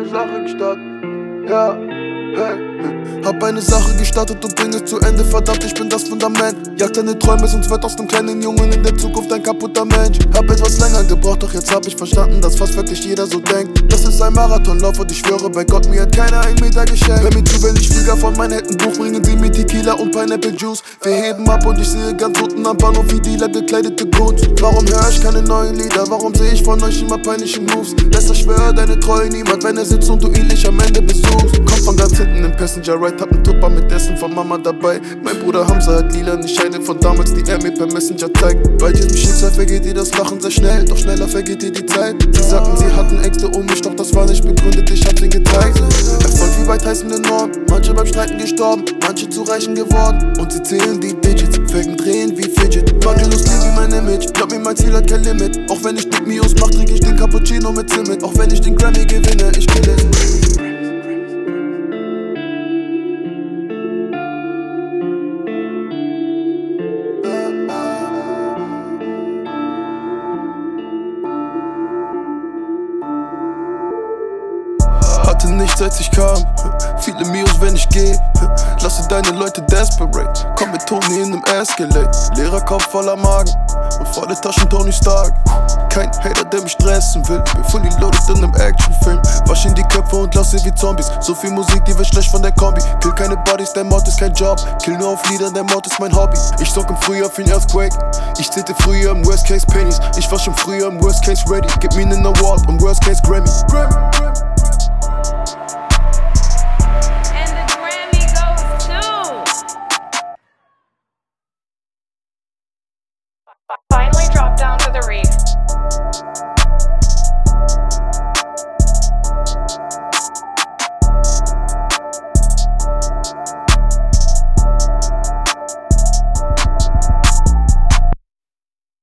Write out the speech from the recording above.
eine Sache gestartet, ja, hey. Hab eine Sache gestartet und bring es zu Ende, verdammt, ich bin das Fundament. Jag deine Träume, sonst wird aus dem kleinen Jungen in der Zukunft ein kaputter Mensch. Hab etwas länger gebraucht, doch jetzt hab ich verstanden, dass fast wirklich jeder so denkt. Das ist ein Marathonlauf und ich schwöre bei Gott, mir hat keiner 1 Meter geschenkt. Wenn mir zu wenig Flieger von meinen Händen buch, bringen sie mir Tequila und Pineapple Juice. Wir heben ab und ich sehe ganz unten am Bahnhof wie Dealer gekleidete Goons. Warum hör ich keine neuen Lieder, warum seh ich von euch immer peinliche Moves? Besser schwör deine Treue niemand, wenn er sitzt und du ihn nicht am Ende besuchst. Kommt von ganz hinten im Passenger Ride, hab 'n Tupper mit Essen von Mama dabei. Mein Bruder Hamza hat lila eine Scheide von damals, die er mir per Messenger zeigt. Bei diesem Schicksal vergeht ihr das Lachen sehr schnell, doch schneller vergeht ihr die Zeit. Sie sagten, sie hatten Ängste um mich, doch das war nicht begründet, ich hab's ihnen gezeigt. Erfolg wie bei Tyson enorm, manche beim Streiten gestorben, manche zu Reichen geworden. Und sie zählen die Digits, Felgen drehen wie Fidget. Makellos clean wie mein Image, glaub mir, mein Ziel hat kein Limit. Auch wenn ich Dick Mios mach, trink ich den Cappuccino mit Zimt. Auch wenn ich den Grammy gewinne, ich kill es. Hatte nichts, als ich kam. Viele Mios, wenn ich geh. Lasse deine Leute desperate. Komm mit Tony in nem Escalade. Leerer Kopf voller Magen und volle Taschen Tony Stark. Kein Hater, der mich stressen will. Bin fully loaded in nem Actionfilm. Wasch in die Köpfe und lass sie wie Zombies. So viel Musik, die wird schlecht von der Kombi. Kill keine Bodies, der Mord ist kein Job. Kill nur auf Liedern, der Mord ist mein Hobby. Ich sorg im Frühjahr für ein Earthquake. Ich zählte früher im Worst Case Pennies. Ich war schon früher im Worst Case ready. Gib mir nen Award und Worst Case Grammy. Finally drop down to the reef.